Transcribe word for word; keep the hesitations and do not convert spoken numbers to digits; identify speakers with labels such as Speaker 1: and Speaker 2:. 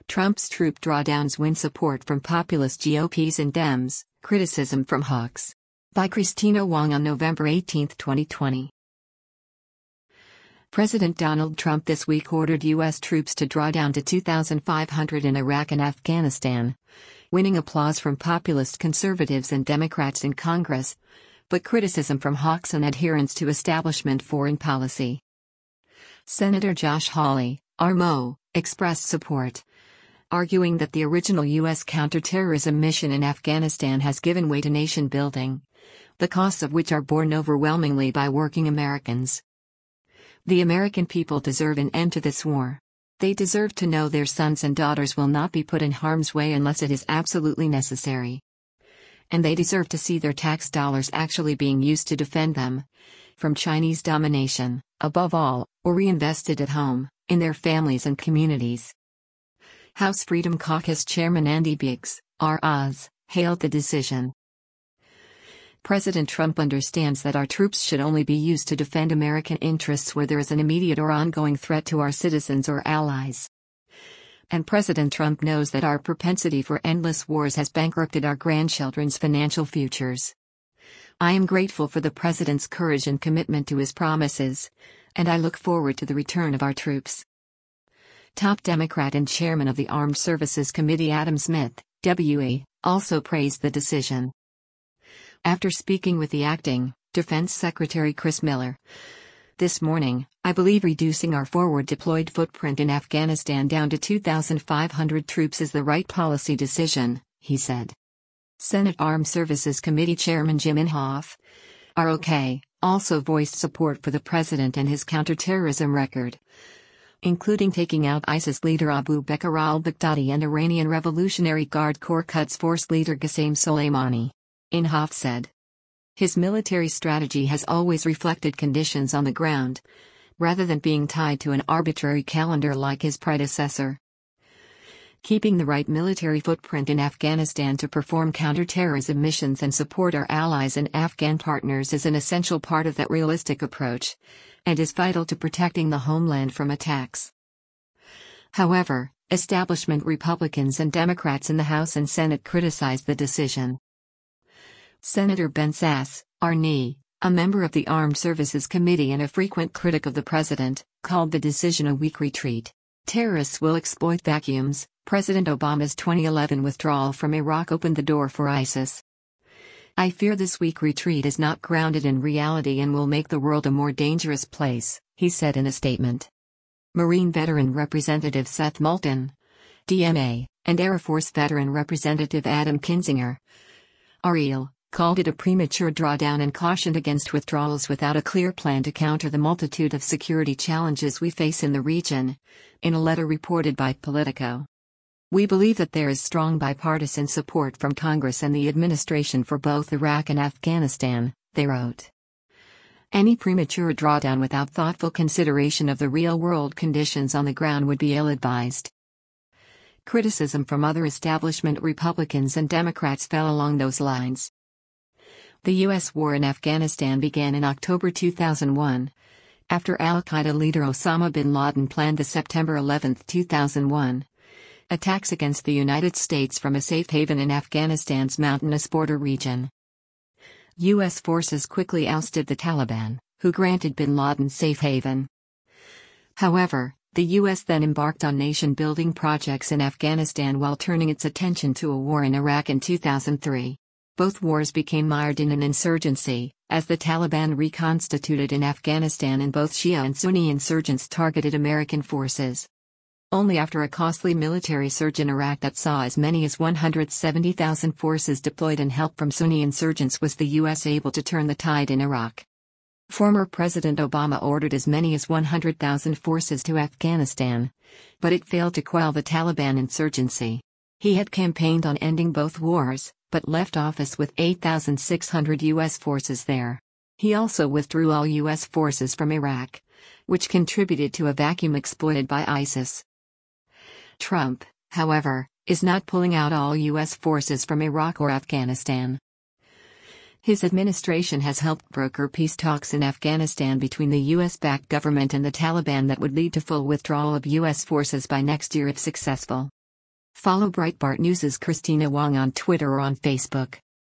Speaker 1: Trump's troop drawdowns win support from populist G O Ps and Dems, criticism from hawks. By Christina Wong on November eighteenth, twenty twenty. President Donald Trump this week ordered U S troops to draw down to two thousand five hundred in Iraq and Afghanistan, winning applause from populist conservatives and Democrats in Congress, but criticism from hawks and adherents to establishment foreign policy. Senator Josh Hawley, R M O, expressed support, arguing that the original U S counterterrorism mission in Afghanistan has given way to nation building, the costs of which are borne overwhelmingly by working Americans. The American people deserve an end to this war. They deserve to know their sons and daughters will not be put in harm's way unless it is absolutely necessary. And they deserve to see their tax dollars actually being used to defend them from Chinese domination, above all, or reinvested at home, in their families and communities. House Freedom Caucus Chairman Andy Biggs, R Oz, hailed the decision. President Trump understands that our troops should only be used to defend American interests where there is an immediate or ongoing threat to our citizens or allies. And President Trump knows that our propensity for endless wars has bankrupted our grandchildren's financial futures. I am grateful for the President's courage and commitment to his promises, and I look forward to the return of our troops. Top Democrat and Chairman of the Armed Services Committee Adam Smith, W E, also praised the decision. After speaking with the acting Defense Secretary Chris Miller this morning, I believe reducing our forward deployed footprint in Afghanistan down to two thousand five hundred troops is the right policy decision, he said. Senate Armed Services Committee Chairman Jim Inhofe, R O K, also voiced support for the president and his counterterrorism record, including taking out ISIS leader Abu Bakr al-Baghdadi and Iranian Revolutionary Guard Corps Quds Force leader Qasem Soleimani. Inhofe said. His military strategy has always reflected conditions on the ground, rather than being tied to an arbitrary calendar like his predecessor. Keeping the right military footprint in Afghanistan to perform counterterrorism missions and support our allies and Afghan partners is an essential part of that realistic approach, and is vital to protecting the homeland from attacks. However, establishment Republicans and Democrats in the House and Senate criticized the decision. Senator Ben Sasse, R N E, a member of the Armed Services Committee and a frequent critic of the president, called the decision a weak retreat. Terrorists will exploit vacuums. President Obama's twenty eleven withdrawal from Iraq opened the door for ISIS. I fear this weak retreat is not grounded in reality and will make the world a more dangerous place, he said in a statement. Marine veteran Representative Seth Moulton, D M A, and Air Force veteran Representative Adam Kinzinger, R E L, called it a premature drawdown and cautioned against withdrawals without a clear plan to counter the multitude of security challenges we face in the region, in a letter reported by Politico. We believe that there is strong bipartisan support from Congress and the administration for both Iraq and Afghanistan, they wrote. Any premature drawdown without thoughtful consideration of the real-world conditions on the ground would be ill-advised. Criticism from other establishment Republicans and Democrats fell along those lines. The U S war in Afghanistan began in October two thousand one, after al-Qaeda leader Osama bin Laden planned the September eleventh two thousand one attacks against the United States from a safe haven in Afghanistan's mountainous border region. U S forces quickly ousted the Taliban, who granted bin Laden safe haven. However, the U S then embarked on nation-building projects in Afghanistan while turning its attention to a war in Iraq in two thousand three. Both wars became mired in an insurgency, as the Taliban reconstituted in Afghanistan and both Shia and Sunni insurgents targeted American forces. Only after a costly military surge in Iraq that saw as many as one hundred seventy thousand forces deployed and help from Sunni insurgents was the U S able to turn the tide in Iraq. Former President Obama ordered as many as one hundred thousand forces to Afghanistan, but it failed to quell the Taliban insurgency. He had campaigned on ending both wars, but left office with eight thousand six hundred U S forces there. He also withdrew all U S forces from Iraq, which contributed to a vacuum exploited by ISIS. Trump, however, is not pulling out all U S forces from Iraq or Afghanistan. His administration has helped broker peace talks in Afghanistan between the U S-backed government and the Taliban that would lead to full withdrawal of U S forces by next year if successful. Follow Breitbart News' Christina Wong on Twitter or on Facebook.